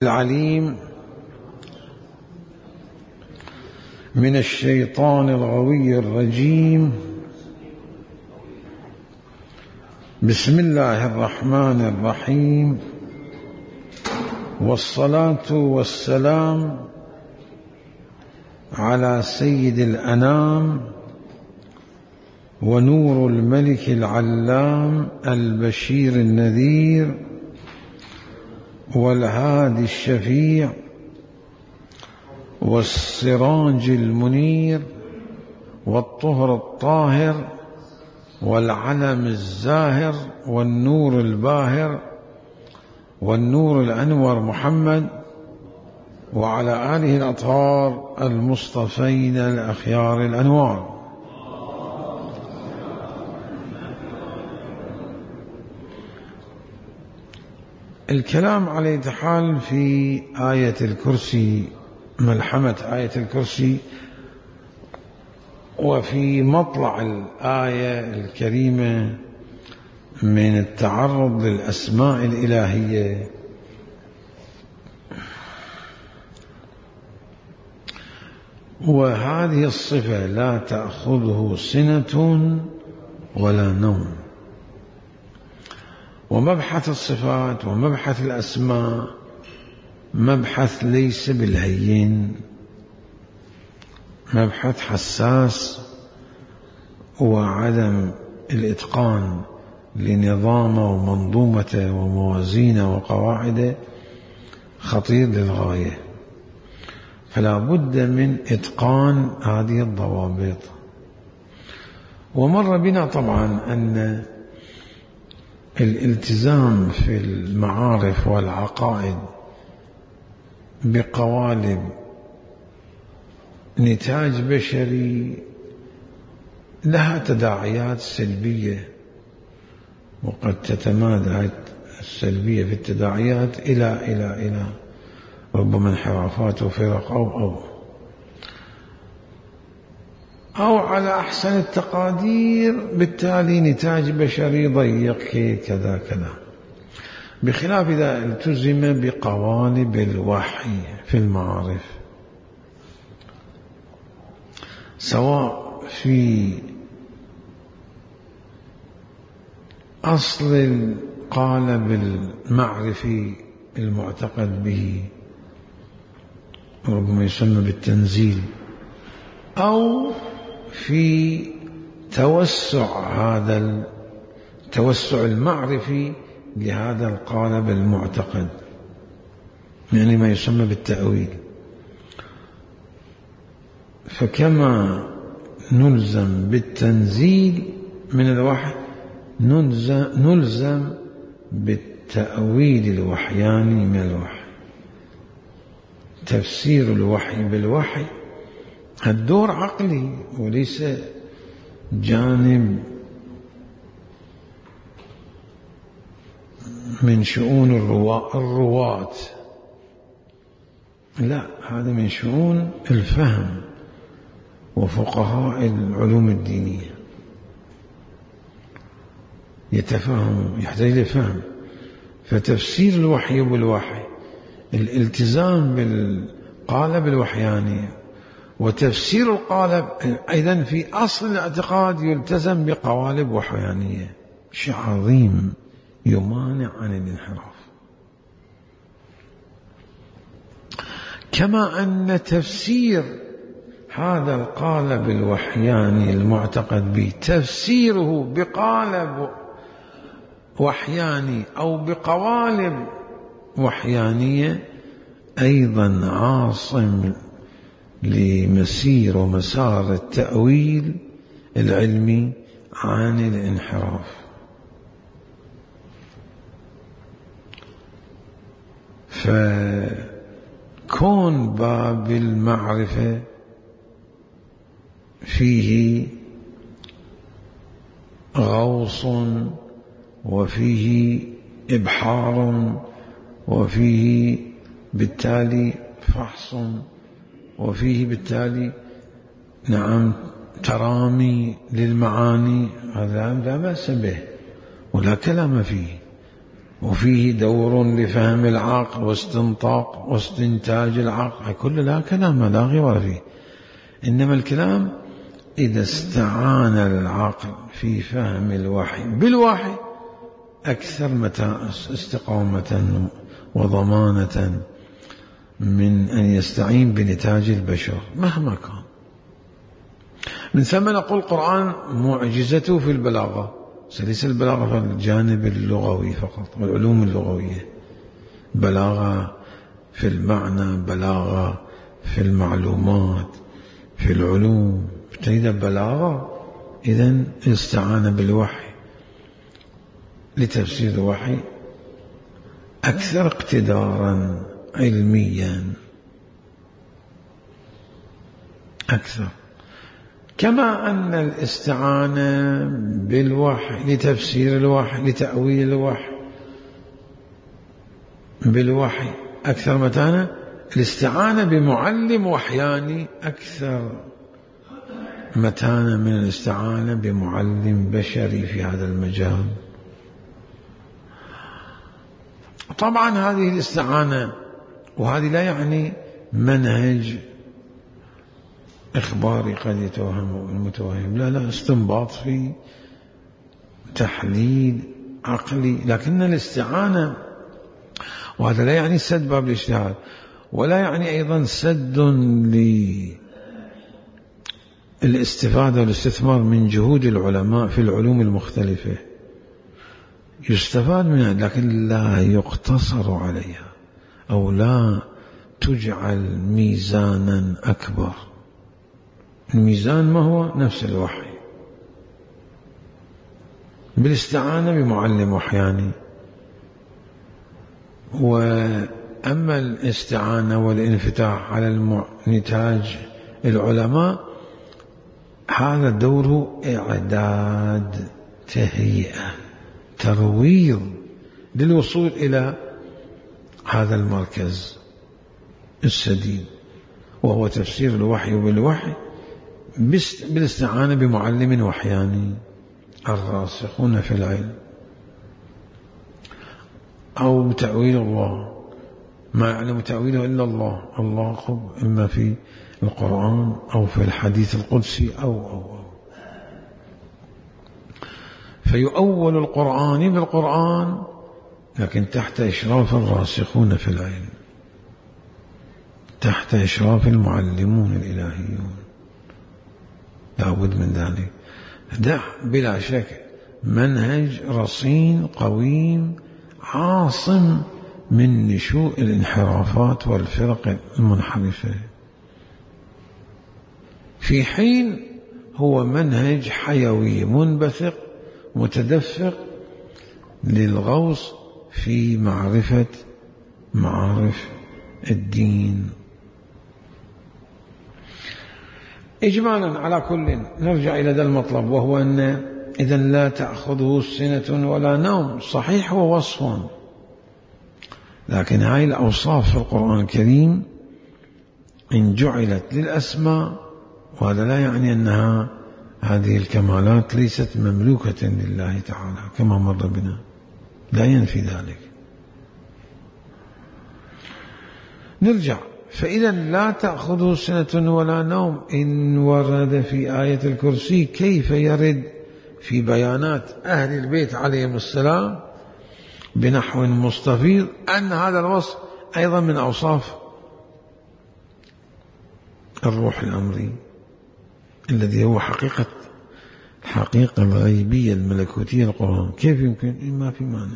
العليم من الشيطان الغوي الرجيم. بسم الله الرحمن الرحيم، والصلاة والسلام على سيد الأنام ونور الملك العلام البشير النذير والهادي الشفيع والسراج المنير والطهر الطاهر والعلم الزاهر والنور الباهر والنور الأنور محمد وعلى آله الأطهار المصطفين الأخيار الأنوار. الكلام على الحال في آية الكرسي، ملحمة آية الكرسي، وفي مطلع الآية الكريمة من التعرض للأسماء الإلهية. وهذه الصفة لا تأخذه سنة ولا نوم. ومبحث الصفات ومبحث الأسماء مبحث ليس بالهين، مبحث حساس، وعدم الإتقان لنظامه ومنظومته وموازينه وقواعده خطير للغاية، فلا بد من إتقان هذه الضوابط. ومر بنا طبعا أن الالتزام في المعارف والعقائد بقوالب نتاج بشري لها تداعيات سلبية، وقد تتمادى السلبية في التداعيات إلى ربما انحرافات وفرق أو على أحسن التقادير بالتالي نتاج بشري ضيق كذا، بخلاف إذا التزم بقوالب الوحي في المعارف، سواء في أصل القالب المعرفي المعتقد به، ربما يسمى بالتنزيل، أو في توسع المعرفي لهذا القالب المعتقد، يعني ما يسمى بالتأويل. فكما نلزم بالتنزيل من الوحي نلزم بالتأويل الوحياني من الوحي. تفسير الوحي بالوحي الدور عقلي وليس جانب من شؤون الرواة، لا، هذا من شؤون الفهم وفقهاء العلوم الدينية، يتفهم، يحتاج لفهم. فتفسير الوحي بالوحي، الالتزام بالقالب الوحياني وتفسير القالب أيضا في أصل الاعتقاد يلتزم بقوالب وحيانية، شيء عظيم يمانع عن الانحراف. كما أن تفسير هذا القالب الوحياني المعتقد به، تفسيره بقالب وحياني أو بقوالب وحيانية أيضا عاصم لمسير ومسار التأويل العلمي عن الانحراف. فكون باب المعرفة فيه غوص وفيه إبحار وفيه بالتالي فحص وفيه بالتالي ترامي للمعاني، هذا لا بأس به ولا كلام فيه. وفيه دور لفهم العقل واستنطاق واستنتاج العقل، كل لا كلام لا غير فيه. إنما الكلام إذا استعان العقل في فهم الوحي بالوحي أكثر استقامة وضمانة من أن يستعين بنتاج البشر مهما كان. من ثم نقول القرآن معجزته في البلاغة، ليس البلاغة في الجانب اللغوي فقط والعلوم اللغوية، بلاغة في المعنى، بلاغة في المعلومات، في العلوم، تريد بلاغة. إذن استعان بالوحي لتفسير الوحي أكثر اقتدارا علميا أكثر. كما أن الاستعانة بالوحي لتفسير الوحي لتأويل الوحي بالوحي أكثر متانة، الاستعانة بمعلم وحياني أكثر متانة من الاستعانة بمعلم بشري في هذا المجال. طبعا هذه الاستعانة، وهذه لا يعني منهج إخباري قد يتوهم المتوهم، لا استنباط في تحليل عقلي. لكن الاستعانة، وهذا لا يعني سد باب الاجتهاد، ولا يعني أيضا سد للاستفادة والاستثمار من جهود العلماء في العلوم المختلفة، يستفاد منها لكن لا يقتصر عليها أو لا تجعل ميزانا أكبر. الميزان ما هو؟ نفس الوحي بالاستعانة بمعلم وحياني. وأما الاستعانة والانفتاح على نتاج العلماء، هذا دوره إعداد، تهيئة، ترويض للوصول إلى هذا المركز السديد، وهو تفسير الوحي بالوحي بالاستعانة بمعلم وحياني الراسخون في العلم، أو بتأويل الله ما يعلم تأويله إلا الله، الله إما في القرآن أو في الحديث القدسي أو فيؤول القرآن بالقرآن لكن تحت إشراف الراسخون في العلم، تحت إشراف المعلمون الإلهيون، لا بد من ذلك. ده بلا شك منهج رصين قويم عاصم من نشوء الانحرافات والفرق المنحرفة، في حين هو منهج حيوي منبثق متدفق للغوص في معرفة معارف الدين. إجمالا على كل نرجع إلى ذا المطلب، وهو أن إذن لا تأخذه سنة ولا نوم، صحيح هو وصف، لكن هاي الأوصاف في القرآن الكريم إن جعلت للأسماء، وهذا لا يعني أنها هذه الكمالات ليست مملوكة لله تعالى كما مر بنا، لا ينفي ذلك. نرجع، فإذا لا تأخذه سنة ولا نوم إن ورد في آية الكرسي، كيف يرد في بيانات أهل البيت عليهم السلام بنحو مستفيض أن هذا الوصف أيضا من أوصاف الروح الأمري الذي هو حقيقة الغيبية الملكوتية القرآن؟ كيف يمكن؟ ما في معنى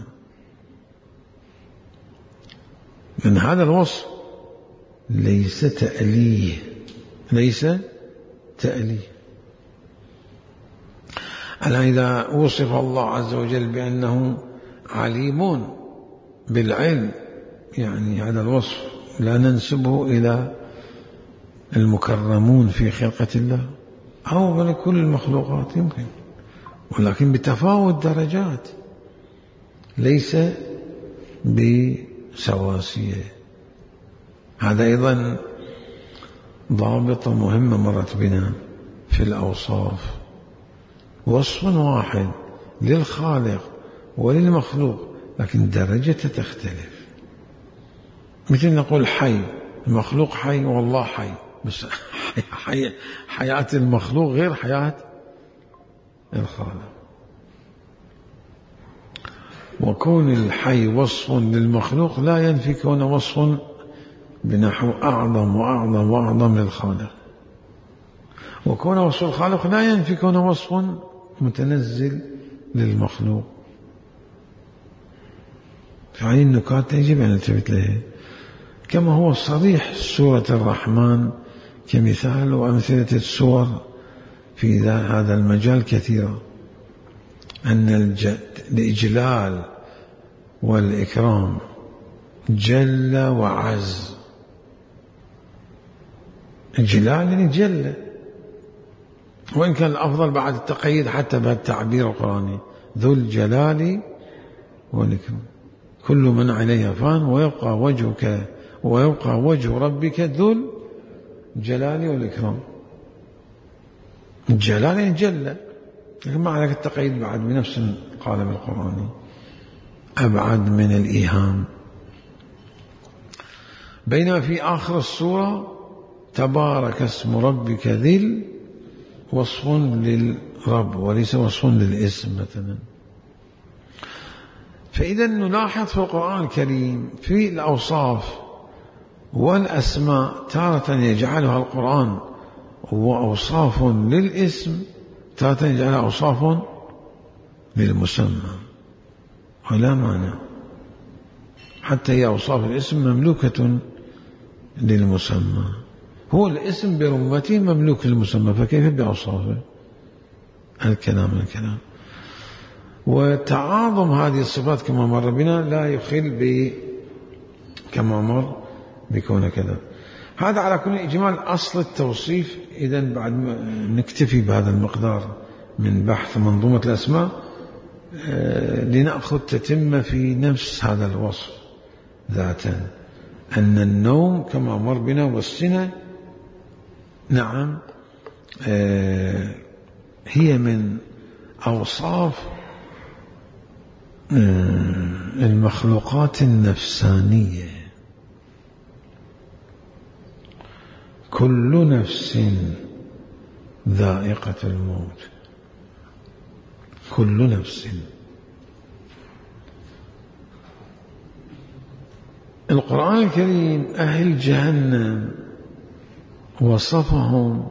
من هذا الوصف، ليس تأليه، ليس تأليه. ألا إذا وصف الله عز وجل بأنه عليم بالعلم، يعني هذا الوصف لا ننسبه إلى المكرمون في خلقة الله أو بل كل المخلوقات يمكن، ولكن بتفاوت درجات، ليس بسواسية. هذا أيضا ضابط مهمة مرت بنا في الأوصاف، وصف واحد للخالق وللمخلوق لكن درجته تختلف. مثل نقول حي، المخلوق حي والله حي، بس حياة المخلوق غير حياة الخالق. وكون الحي وصف للمخلوق لا ينفي كون وصف بنحو أعظم وأعظم وأعظم للخالق، وكون وصف الخالق لا ينفي كون وصف متنزل للمخلوق. فهذه النكات يجب أن نلتفت لها، كما هو صريح سورة الرحمن كمثال، وأمثلة السور في هذا المجال كثيرة، أن الإجلال والإكرام جل وعز. الجلال يعني جل، وإن كان الأفضل بعد التقييد حتى بالتعبير القرآني، ذو الجلال والإكرام. كل من عليها فان ويبقى وجه ربك ذو الجلال والإكرام. الجلال يعني جل، لكن ما عليك التقييد بعد بنفس القالب القرآني، أبعد من الإيهام. بينما في آخر السورة تبارك اسم ربك ذي وصف للرب وليس وصف للاسم مثلا. فإذا نلاحظ في القرآن الكريم في الأوصاف والأسماء تارة يجعلها القرآن وأوصاف للاسم، تارة يجعلها أوصاف للمسمى، ولا معنى. حتى هي أوصاف الاسم مملوكة للمسمى، هو الاسم برمته مملوك للمسمى، فكيف بأوصافه؟ الكلام. وتعاظم هذه الصفات كما مر بنا لا يخل كما مر بكون كذا. هذا على كل إجمال أصل التوصيف. إذن بعد نكتفي بهذا المقدار من بحث منظومة الأسماء لنأخذ تتمة في نفس هذا الوصف ذاتا، أن النوم كما مر بنا والسنة نعم هي من أوصاف المخلوقات النفسانية. كل نفس ذائقة الموت، كل نفس. القرآن الكريم أهل جهنم وصفهم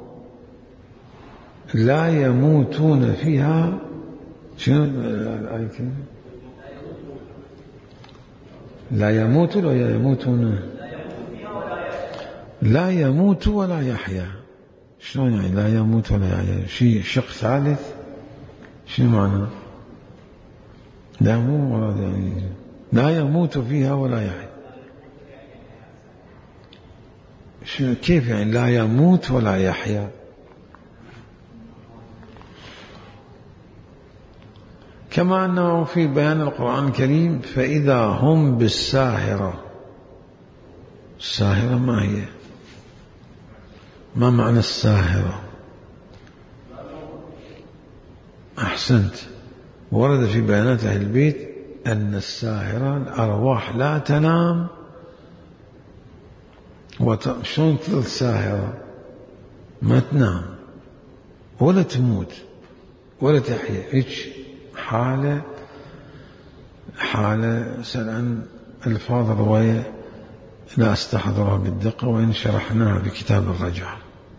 لا يموتون فيها. شنو الآية الكريمة؟ لا يموت ولا يموتون، لا يموت ولا يحيا. شلون يعني لا يموت ولا يحيا؟ شيء شق ثالث، شنو معنى؟ لا مو ولا يعني لا يموت فيها ولا يحيا. كيف يعني لا يموت ولا يحيا؟ كما أنه في بيان القرآن الكريم فإذا هم بالساهرة. الساهرة ما هي؟ ما معنى الساهرة؟ أحسنت. ورد في بيانات أهل البيت أن الساهرة الأرواح لا تنام شلون تظل ساهرة؟ ما تنام ولا تموت ولا تحيا، هيك حالة سأل ألفاظ الرواية لا أستحضرها بالدقة، وإن شرحناها بكتاب الرجعة.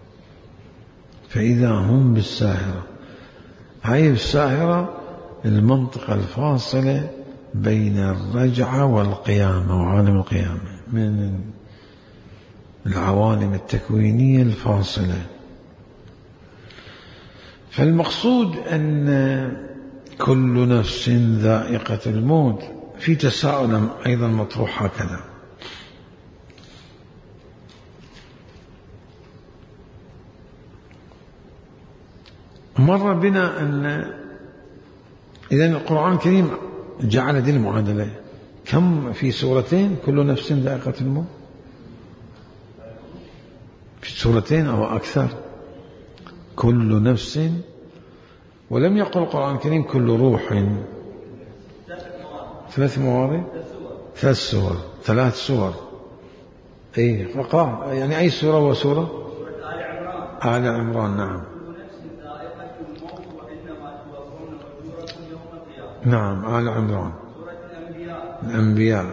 فإذا هم بالساهرة، هاي الساهرة المنطقة الفاصلة بين الرجعة والقيامة وعالم القيامة، من العوالم التكوينية الفاصلة. فالمقصود أن كل نفس ذائقة الموت. في تساؤل أيضا مطروح هكذا: مر بنا أن إذن القرآن الكريم جعل هذه المعادلة كم في سورتين؟ كل نفس ذائقة الموت في سورتين أو أكثر. كل نفس، ولم يقل القرآن الكريم كل روح 3 موارد، 3 سور، 3 سور. اي فقال يعني اي سورة وسورة؟ آل عمران. نعم. نعم آل عمران. الأنبياء.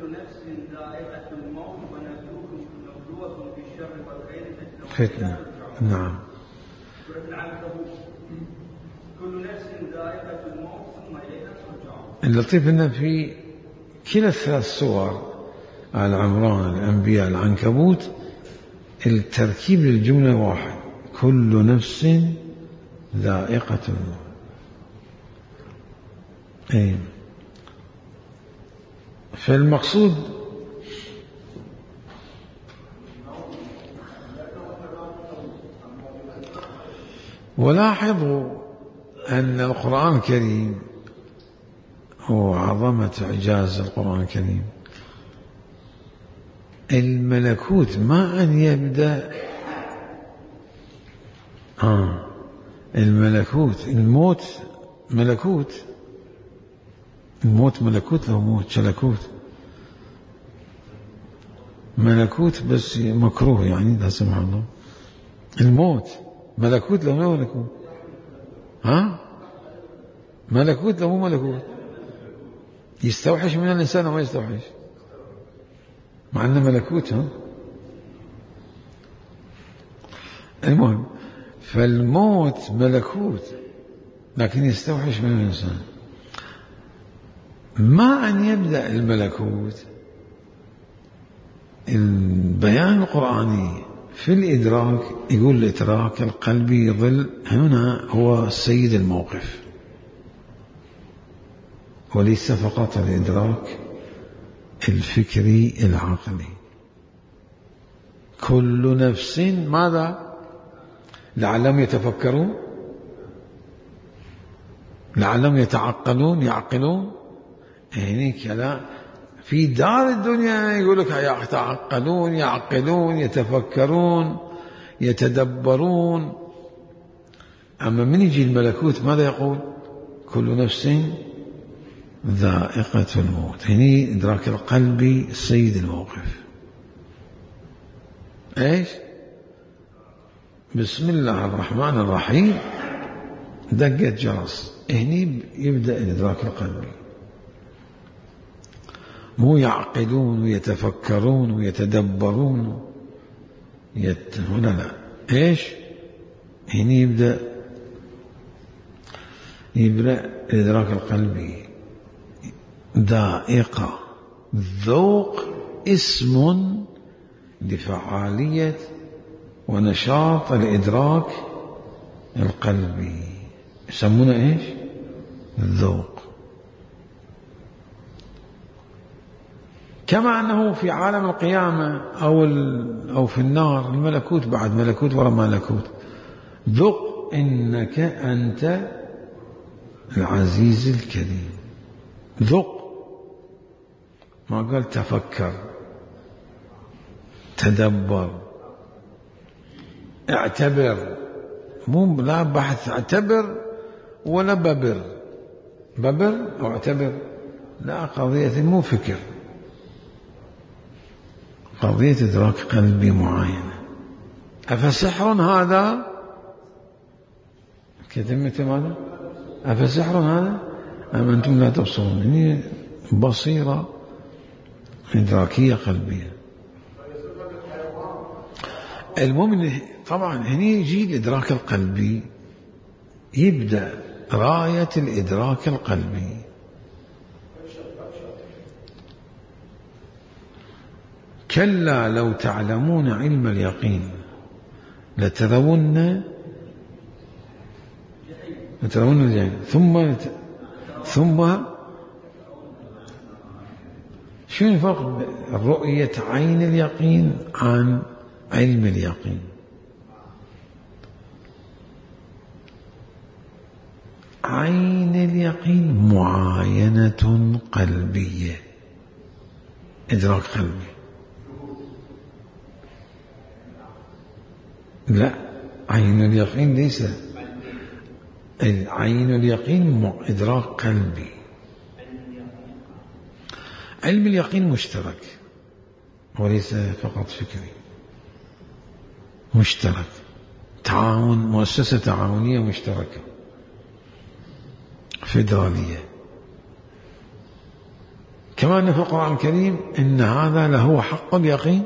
فتنة. نعم. اللطيف أن في كلا ال3 سور آل عمران، الأنبياء، العنكبوت، التركيب للجملة واحد: كل نفس ذائقة الموت. أي فالمقصود ولاحظوا أن القرآن الكريم وعظمة إعجاز القرآن الكريم، الملكوت ما أن يبدأ الملكوت، الموت ملكوت، الموت ملكوت، لو موت شلكوت، ملكوت بس مكروه يعني، لا سمح الله. الموت ملكوت لو مو ملكوت، ملكوت لو مو ملكوت. يستوحش من الإنسان وما يستوحش، مع أنه ملكوت. المهم، فالموت ملكوت لكن يستوحش من الإنسان. ما أن يبدأ الملكوت، البيان القرآني في الإدراك يقول الإدراك القلبي يظل هنا هو سيد الموقف، وليس فقط الإدراك الفكري العقلي. كل نفس ماذا؟ لعلهم يتفكرون، لعلهم يتعقلون، يعقلون. يعني كلام في دار الدنيا يقول لك يتعقلون، يعقلون، يتفكرون، يتدبرون. أما من يجي الملكوت ماذا يقول؟ كل نفس ذائقة الموت. هنا إدراك القلب سيد الموقف. إيش؟ بسم الله الرحمن الرحيم، دقة جرس، هنا يبدأ الإدراك القلبي. مو يعقلون ويتفكرون ويتدبرون هنا لا. إيش؟ هنا يبدأ الإدراك القلبي. ذائقة، ذوق اسم لفعالية ونشاط الإدراك القلبي، يسمونه إيش؟ الذوق. كما أنه في عالم القيامة أو في النار الملكوت، بعد ملكوت وراء ملكوت. ذق إنك أنت العزيز الكريم. ذق، ما قال تفكر، تدبر، اعتبر. مو لا بحث اعتبر ولا ببر أو اعتبر، لا، قضية مو فكر، قضية إدراك قلبي معاينة. أفسحر هذا؟ كتمت ماذا؟ أفسحر هذا أم أنتم لا تبصرون؟ يعني بصيرة إدراكية قلبية. المؤمن طبعا هنا يجي الإدراك القلبي، يبدأ راية الإدراك القلبي. كلا لو تعلمون علم اليقين لترون الجحيم ثم شو الفرق رؤية عين اليقين عن علم اليقين؟ عين اليقين معاينة قلبية، إدراك قلبي. لا، عين اليقين ليس عين اليقين إدراك قلبي. علم اليقين مشترك وليس فقط فكري، مشترك، تعاون، مؤسسة تعاونية مشتركة فيدرالية. كما أن في القرآن الكريم إن هذا لهو حق اليقين.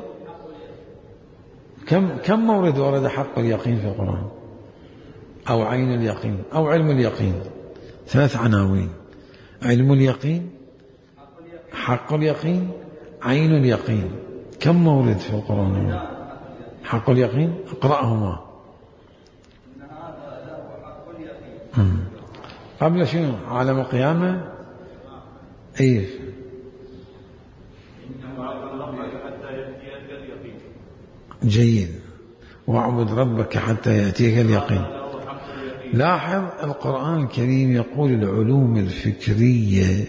كم مورد ورد حق اليقين في القرآن؟ أو عين اليقين أو علم اليقين، 3 عناوين: علم اليقين، حق اليقين، عين اليقين. كم مورد في القرآن؟ حق اليقين اقرأهما. قبل شنو؟ عالم القيامة. أي جيد. واعبد ربك حتى يأتيك اليقين. لاحظ القرآن الكريم يقول العلوم الفكرية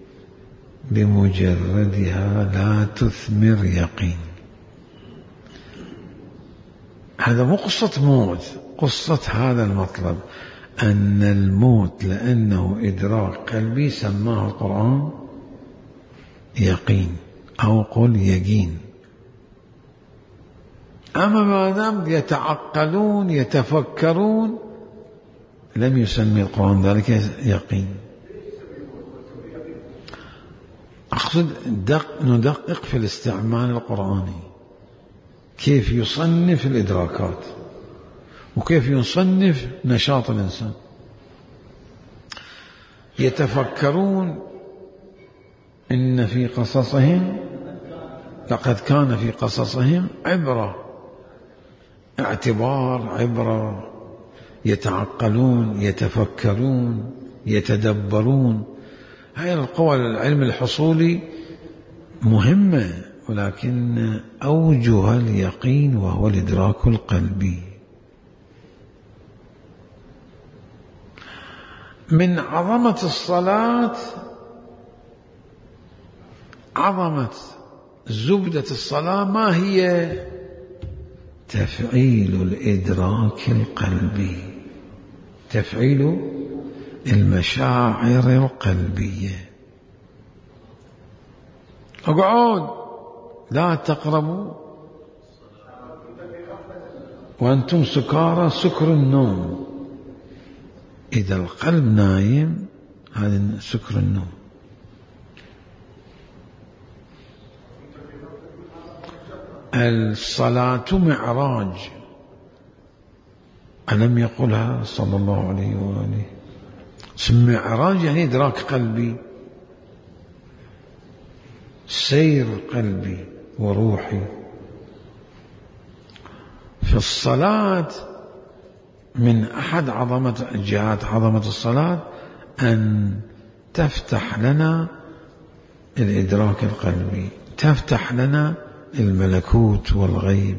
بمجردها لا تثمر يقين. هذا مو قصة موت، قصة هذا المطلب أن الموت لأنه إدراك قلبي سماه القرآن يقين أو قل يقين. أما ما دام يتعقلون يتفكرون لم يسمي القرآن ذلك يقين. أقصد ندقق في الاستعمال القرآني، كيف يصنف الإدراكات وكيف يصنف نشاط الإنسان. يتفكرون إن في قصصهم، لقد كان في قصصهم عبرة، اعتبار، عبرة. يتعقلون، يتفكرون، يتدبرون. هاي القوى العلم الحصولي مهمة، ولكن أوجه اليقين وهو الإدراك القلبي. من عظمة الصلاة، عظمة زبدة الصلاة ما هي؟ تفعيل الإدراك القلبي، تفعيل المشاعر القلبية. اقعد لا تقربوا وأنتم سكارى سكر النوم. إذا القلب نايم هذا سكر النوم. الصلاة معراج، ألم يقلها صلى الله عليه وآله؟ معراج يعني إدراك قلبي، سير قلبي وروحي. في الصلاة من أحد جهات عظمة الصلاة أن تفتح لنا الإدراك القلبي، تفتح لنا الملكوت والغيب.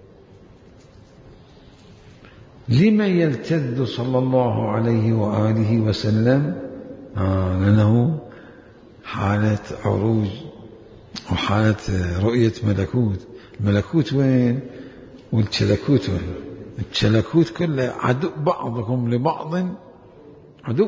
لما يلتذ صلى الله عليه وآله وسلم؟ لأنه حالة عروج وحالة رؤية ملكوت. الملكوت وين؟ والتلكوت وين؟ التلكوت كله عدو، بعضكم لبعض عدو.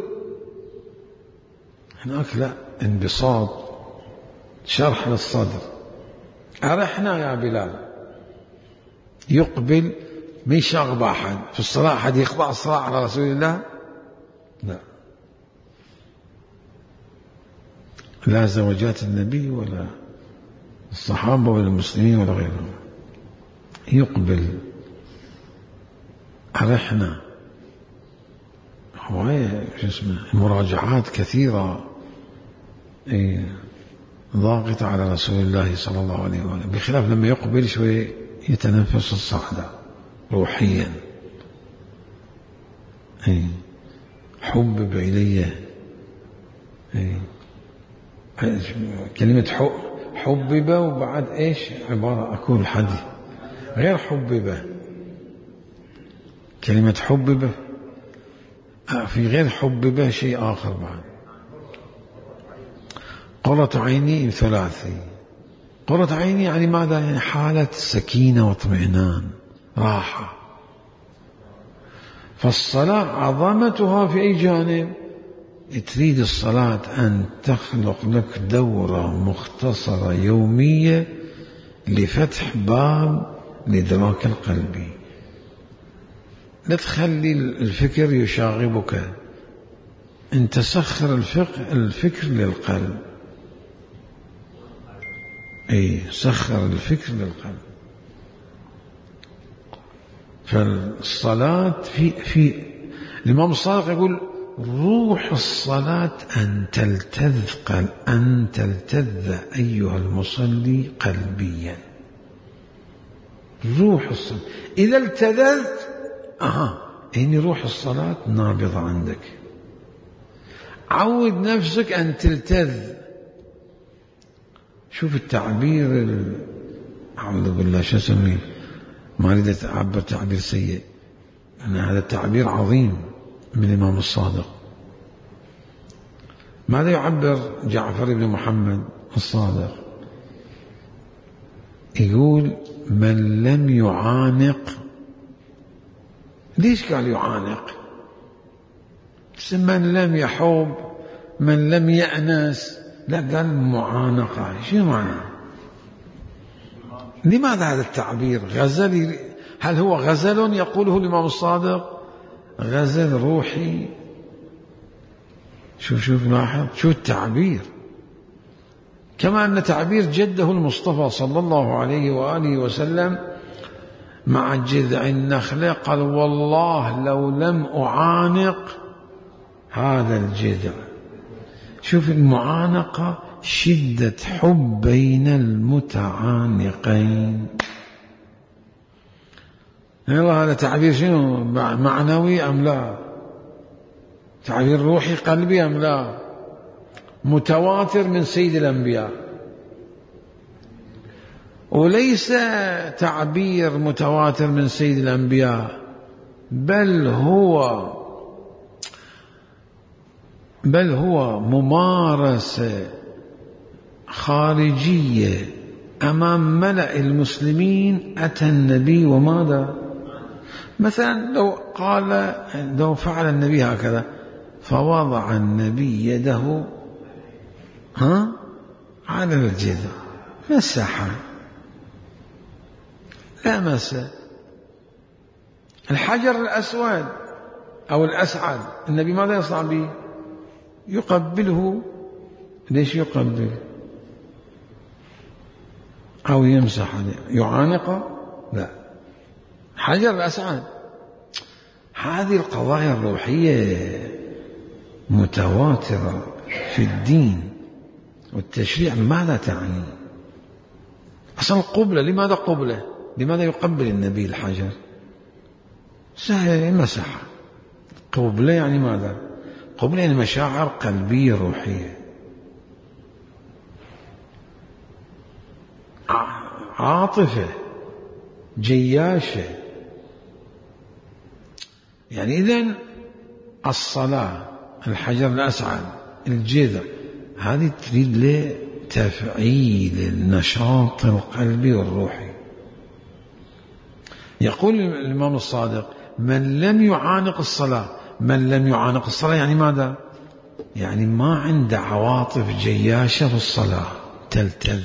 هناك لا، انبساط، شرح للصدر. أرحنا يا بلال. يقبل، ما يشاغب أحد في الصلاة. أحد يخضع الصلاة على رسول الله؟ لا، لا زوجات النبي ولا الصحابة ولا المسلمين ولا غيرهم. يقبل، أرحنا. هو مراجعات كثيرة ضاغطة على رسول الله صلى الله عليه وسلم، بخلاف لما يقبل شوي يتنفس الصعدة روحيا. حبب إلي، كلمة حبب وبعد إيش عبارة أكون حدي غير حبب. كلمة حبب في غير حبب شيء آخر بعد. قرة عيني ثلاثي. قرة عيني يعني ماذا؟ يعني حالة سكينة واطمئنان، راحة. فالصلاة عظمتها في أي جانب؟ تريد الصلاة أن تخلق لك دورة مختصرة يومية لفتح باب الإدراك القلبي، لا تخلي الفكر يشاغبك، أنت سخر الفكر للقلب. سخر الفكر للقلب. فالصلاة في الإمام الصادق يقول روح الصلاة أن تلتذ أيها المصلي قلبيا. روح الصلاة إذا التذذت إن روح الصلاة نابضة عندك. عود نفسك أن تلتذ. شوف التعبير أعوذ بالله شو أسميه، ما أريد أعبر تعبير سيء، أن هذا التعبير عظيم من الإمام الصادق. ماذا يعبر جعفر بن محمد الصادق؟ يقول من لم يعانق. ليش قال يعانق؟ من لم يحوب، من لم يأنس، لا قال معانقة. شو معنى؟ لماذا هذا التعبير غزل؟ هل هو غزل يقوله الإمام الصادق؟ غزل روحي. شوف لاحظ شو التعبير. كما أن تعبير جده المصطفى صلى الله عليه وآله وسلم مع جذع النخلة قال والله لو لم أعانق هذا الجذع. شوف المعانقة شدة حب بين المتعانقين. هذا تعبير شنو؟ معنوي أم لا؟ تعبير روحي قلبي أم لا؟ متواتر من سيد الأنبياء. وليس تعبير متواتر من سيد الأنبياء، بل هو ممارسة خارجية أمام ملأ المسلمين. أتى النبي وماذا؟ مثلا لو فعل النبي هكذا، فوضع النبي يده على الجذع، مسح، لمس الحجر الأسود أو الأسعد، النبي ماذا يصنع به؟ يقبله. ليش يقبل؟ أو يمسح عليه، يعانقه؟ لا، حجر الأسعد. هذه القضايا الروحية متواترة في الدين والتشريع. ماذا تعني؟ أصلا القبلة، لماذا قبلة؟ لماذا يقبل النبي الحجر؟ سهل، مسح. قبلة يعني ماذا؟ قبلة يعني مشاعر قلبية روحية، عاطفة جياشة. يعني إذن الصلاة، الحجر الأسعد، الجذع، هذه تريد لتفعيل النشاط القلبي والروحي. يقول الإمام الصادق من لم يعانق الصلاة. من لم يعانق الصلاة يعني ماذا؟ يعني ما عنده عواطف جياشة في الصلاة، تلتذ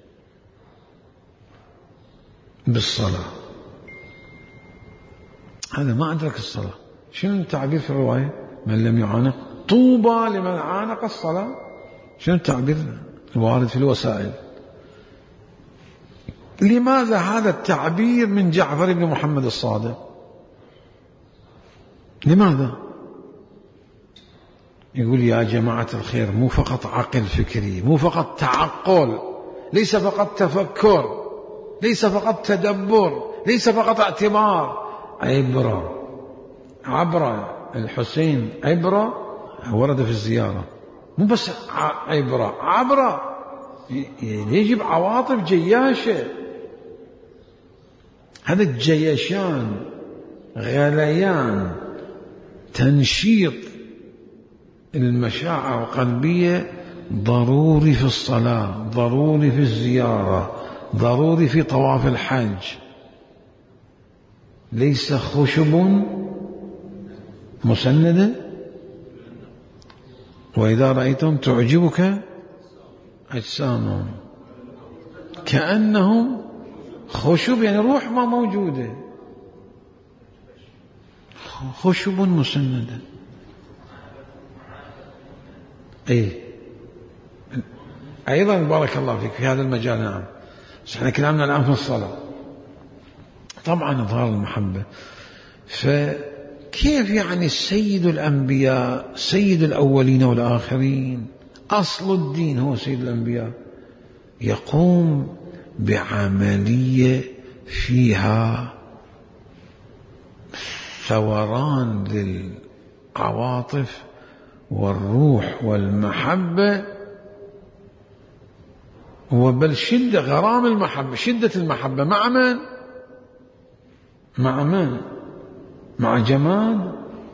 بالصلاة، هذا ما أدرك الصلاة. شنو التعبير في الرواية؟ من لم يعانق. طوبى لمن عانق الصلاة. شنو التعبير الوارد في الوسائل؟ لماذا هذا التعبير من جعفر بن محمد الصادق؟ لماذا؟ يقول يا جماعة الخير، مو فقط عقل فكري، مو فقط تعقل، ليس فقط تفكر، ليس فقط تدبر، ليس فقط اعتبار. عبرة الحسين، عبرة ورد في الزيارة، مو بس عبرة يجب عواطف جياشة. هذا الجيشان، غليان، تنشيط المشاعر القلبية ضروري في الصلاة، ضروري في الزيارة، ضروري في طواف الحج. ليس خشب مسندة وإذا رأيتهم تعجبك أجسامهم كأنهم خشب، يعني روح ما موجودة، خشب مسندة. أيضا بارك الله فيك في هذا المجال. نعم، بس احنا كلامنا الآن في الصلاة. طبعا إظهار المحبة، فكيف يعني سيد الأنبياء سيد الأولين والآخرين، أصل الدين هو سيد الأنبياء، يقوم بعملية فيها ثوران للعواطف والروح والمحبة، وبل شدة غرام المحبة، شدة المحبة مع من؟ مع من؟ مع جماد،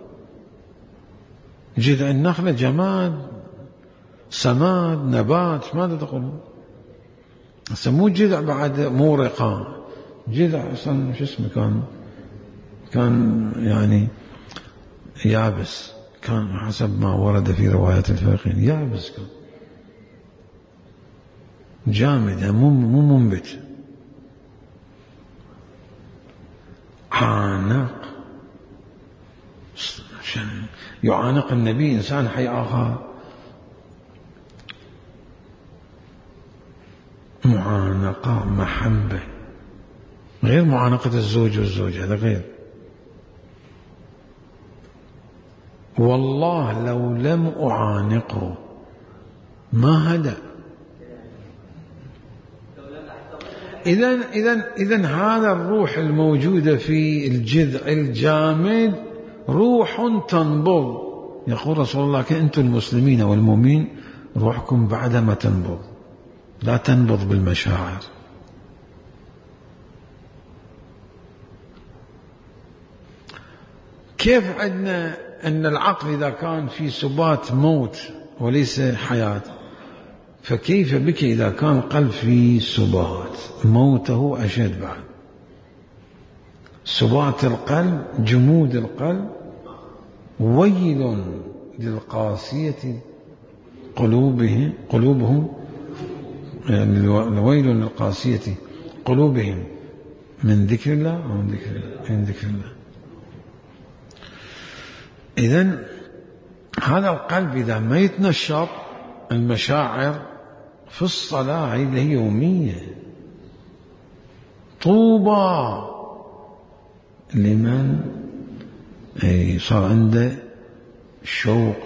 جذع النخلة جماد، سماد، نبات، ماذا تقولون؟ مو جذع بعد مورقة، جذع أصلا شو اسمه كان يعني يابس، كان حسب ما ورد في روايات الفقهين يابس، كان جامد، مو منبت. عانق، عشان يعانق النبي إنسان حي آخر، معانقة محبة، غير معانقة الزوج والزوج، هذا غير. والله لو لم أعانقه ما هدأ. إذن هذا الروح الموجودة في الجذع الجامد روح تنبض. يقول رسول الله أنتم المسلمين والمؤمنين روحكم بعدما تنبض، لا تنبض بالمشاعر. كيف عندنا أن العقل إذا كان في سبات موت وليس حياة، فكيف بك إذا كان قلب في سبات موته أشد بعد. سبات القلب، جمود القلب، ويل للقاسية قلوبهم، يعني ويل للقاسية قلوبهم من ذكر الله أو من ذكر الله. إذن هذا القلب إذا ما يتنشط، المشاعر في الصلاة هذه يومية. طوبى لمن صار عنده شوق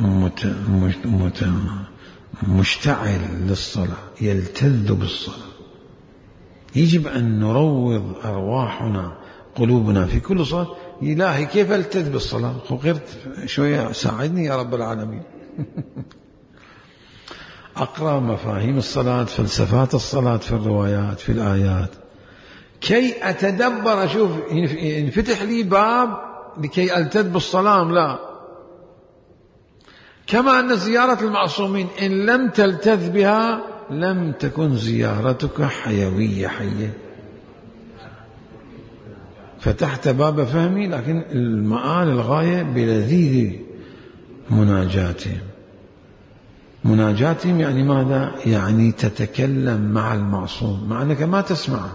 مشتعل للصلاة، يلتذ بالصلاة. يجب أن نروض أرواحنا قلوبنا في كل صلاة. إلهي كيف ألتذ بالصلاة؟ غيرت شوية، ساعدني يا رب العالمين. أقرأ مفاهيم الصلاة، فلسفات الصلاة في الروايات في الآيات، كي أتدبر، أشوف ينفتح لي باب لكي ألتذ بالصلاة. لا، كما أن زيارة المعصومين إن لم تلتذ بها لم تكن زيارتك حيوية حية. فتحت باب فهمي، لكن المآل الغاية بلذيذ مناجاتهم. مناجاتهم يعني ماذا؟ يعني تتكلم مع المعصوم مع أنك ما تسمعه،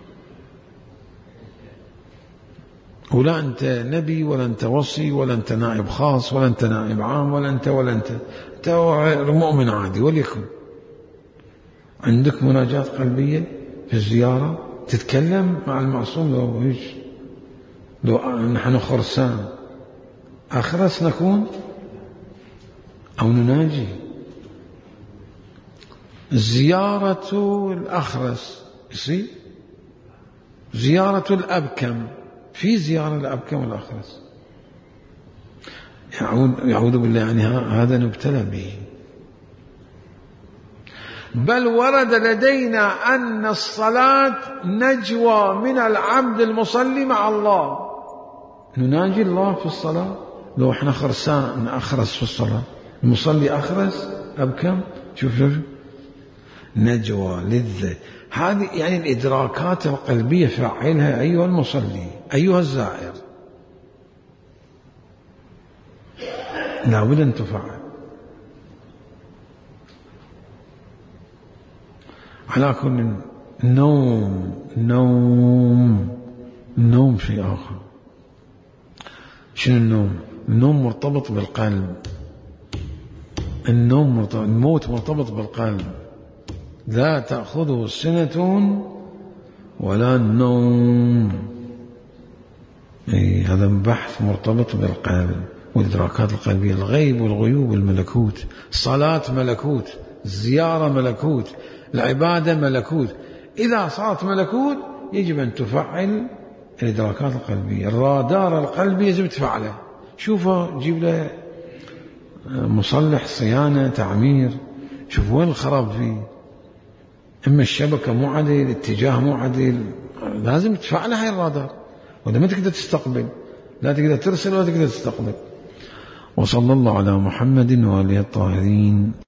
ولا أنت نبي ولا أنت وصي ولا أنت نائب خاص ولا أنت نائب عام ولا أنت أنت مؤمن عادي. وليكن عندك مناجاة قلبية في الزيارة، تتكلم مع المعصوم. لو نحن خرسان أخرس نكون أو نناجي. زيارة الأخرس يصير زيارة الأبكم، في زيارة الأبكم والأخرس، يعود بالله، يعني هذا نبتلى به. بل ورد لدينا أن الصلاة نجوى من العبد المصلي مع الله. نناجي الله في الصلاة. لو احنا خرسان أخرس في الصلاة، المصلي أخرس أبكم، شوف نجوى لذة. هذه يعني الإدراكات القلبية فعلها أيها المصلي، أيها الزائر، لا بد أن تفعل. على كل النوم شيء آخر. شنو النوم؟ النوم مرتبط بالقلب، الموت مرتبط بالقلب. لا تأخذه سنة ولا نوم. هذا بحث مرتبط بالقلب والإدراكات القلبية. الغيب والغيوب الملكوت، الصلاة ملكوت، الزيارة ملكوت، العبادة ملكوت. إذا صارت ملكوت يجب أن تفعل الإدراكات القلبية. الرادار القلبي يجب تفعله. شوفه، جيب له مصلح صيانة تعمير، شوف وين الخراب فيه. إما الشبكة مو عدل، اتجاه مو عدل، لازم تفعلها هاي الرادار. وإذا ما تقدر تستقبل، لا تقدر ترسل ولا تقدر تستقبل. وصلى الله على محمد وآله الطاهرين.